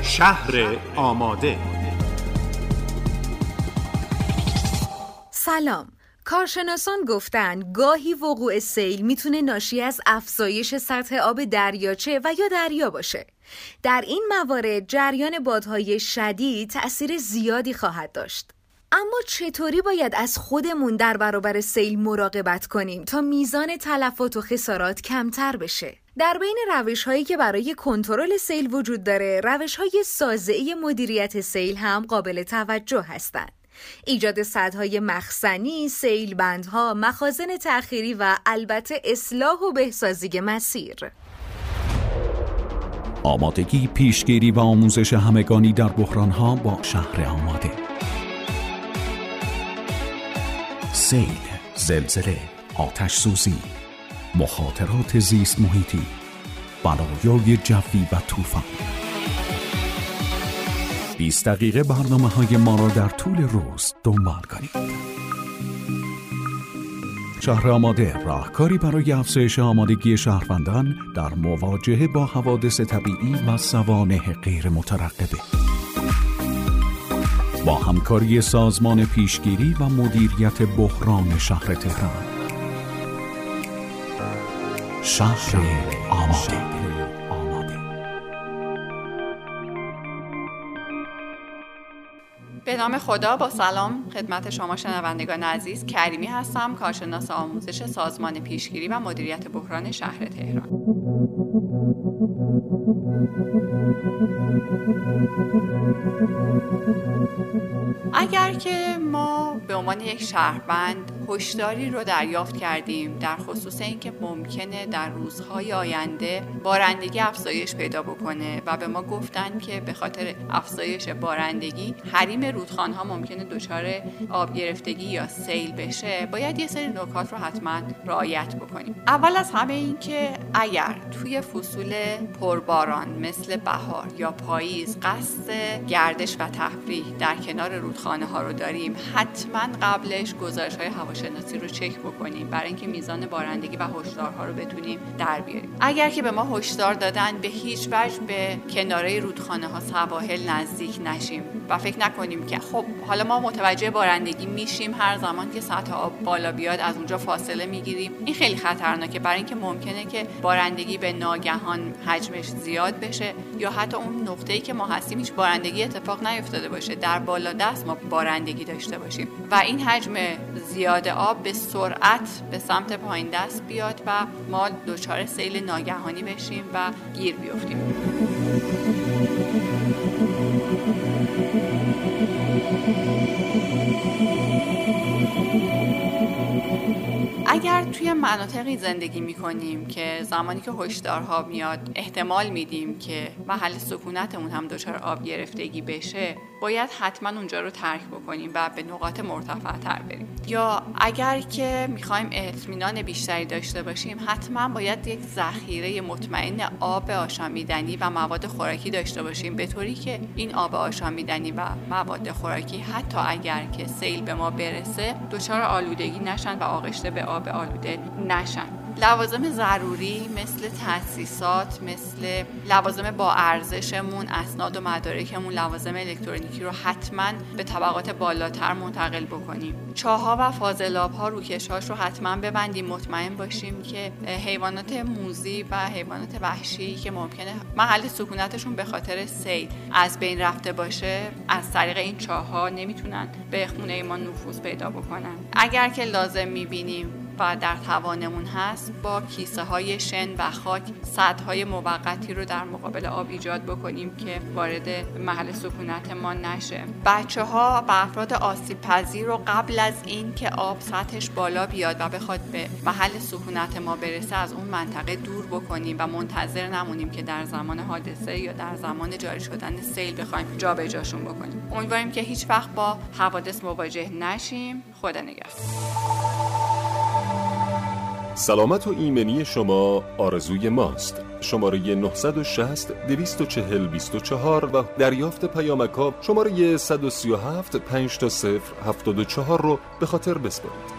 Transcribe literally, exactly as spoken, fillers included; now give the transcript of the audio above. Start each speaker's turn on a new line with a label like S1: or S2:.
S1: شهر آماده.
S2: سلام. کارشناسان گفتن گاهی وقوع سیل میتونه ناشی از افزایش سطح آب دریاچه و یا دریا باشه. در این موارد جریان بادهای شدید تأثیر زیادی خواهد داشت. اما چطوری باید از خودمون در برابر سیل مراقبت کنیم تا میزان تلفات و خسارات کمتر بشه؟ در بین روش‌هایی که برای کنترل سیل وجود داره، روش‌های سازه‌ای مدیریت سیل هم قابل توجه هستند. ایجاد سدهای مخزنی، سیل بندها، مخازن تأخیری و البته اصلاح و بهسازی مسیر.
S3: آمادگی، پیشگیری و آموزش همگانی در بحران‌ها با شهر آماده. سیل، زلزله، آتش سوزی، مخاطرات زیست محیطی، بلایای جوی و طوفان. بیست دقیقه برنامه‌های ما را در طول روز دنبال کنید. شهر آماده، راهکاری برای افزایش آمادگی شهروندان در مواجهه با حوادث طبیعی و سوانح غیر مترقبه. با همکاری سازمان پیشگیری و مدیریت بحران شهر تهران. شهر آماده.
S4: به نام خدا، با سلام خدمت شما شنوندگان عزیز. کریمی هستم، کارشناس آموزش سازمان پیشگیری و مدیریت بحران شهر تهران. اگر که ما به عنوان یک شهروند هشداری رو دریافت کردیم در خصوص اینکه ممکنه در روزهای آینده بارندگی افزایش پیدا بکنه و به ما گفتن که به خاطر افزایش بارندگی حریم رودخانه‌ها ممکنه دچار آب گرفتگی یا سیل بشه، باید یه سری نکات رو حتما رعایت بکنیم. اول از همه این که اگر توی فصول پرباران مثل بهار یا پاییز قصد گردش و تفریح در کنار رودخانه ها رو داریم، حتما قبلش گزارش های هواشناسی رو چک بکنیم برای اینکه میزان بارندگی و هشدارها رو بتونیم در بیاریم. اگر که به ما هشدار دادن، به هیچ وجه به کناره رودخانه ها، سواحل نزدیک نشیم و فکر نکنیم که خب حالا ما متوجه بارندگی میشیم، هر زمان که سطح آب بالا بیاد از اونجا فاصله میگیریم. این خیلی خطرناکه، برای اینکه ممکنه که بارندگی به ناگهان حجمش زیاد بشه یا حتی اون نقطه‌ای که ما هستیم هیچ بارندگی اتفاق نیفتاده باشه، در بالا دست ما بارندگی داشته باشیم و این حجم زیاد آب به سرعت به سمت پایین دست بیاد و ما دچار سیل ناگهانی بشیم و گیر بیفتیم. اگر توی مناطقی زندگی می‌کنیم که زمانی که هشدارها میاد احتمال میدیم که محل سکونتمون هم دچار آب گرفتگی بشه، باید حتما اونجا رو ترک بکنیم و به نقاط مرتفع‌تر بریم. یا اگر که می‌خوایم اطمینان بیشتری داشته باشیم، حتما باید یک ذخیره مطمئن آب آشامیدنی و مواد خوراکی داشته باشیم، به طوری که این آب آشامیدنی و مواد خوراکی حتی اگر که سیل به ما برسه دچار آلودگی نشن و آغشته به آب آلوده نشن. لوازم ضروری مثل تاسیسات، مثل لوازم با ارزشمون، اسناد و مدارکمون، لوازم الکترونیکی رو حتما به طبقات بالاتر منتقل بکنیم. چاه‌ها و فاضلاب‌ها روکش‌هاش رو حتما ببندیم، مطمئن باشیم که حیوانات موذی و حیوانات وحشی که ممکنه محل سکونتشون به خاطر سیل از بین رفته باشه، از طریق این چاه‌ها نمیتونن به خونه ما نفوذ پیدا بکنن. اگر که لازم می‌بینیم و در توانمون هست، با کیسه های شن و خاک سدهای موقتی رو در مقابل آب ایجاد بکنیم که وارد محل سکونت ما نشه. بچه ها و افراد آسیب پذیر رو قبل از این که آب سطحش بالا بیاد و بخواد به محل سکونت ما برسه از اون منطقه دور بکنیم و منتظر نمونیم که در زمان حادثه یا در زمان جاری شدن سیل بخوایم جابجاشون بکنیم. امیدواریم که هیچ وقت با حوادث مواجه نشیم. خدا نگهدار.
S5: سلامت و ایمنی شما آرزوی ماست. شماره نه شش صفر دو چهار صفر دو چهار و دریافت پیامک ها شماره صد و سی و هفت پنج صفر هفت چهار رو به خاطر بسپارید.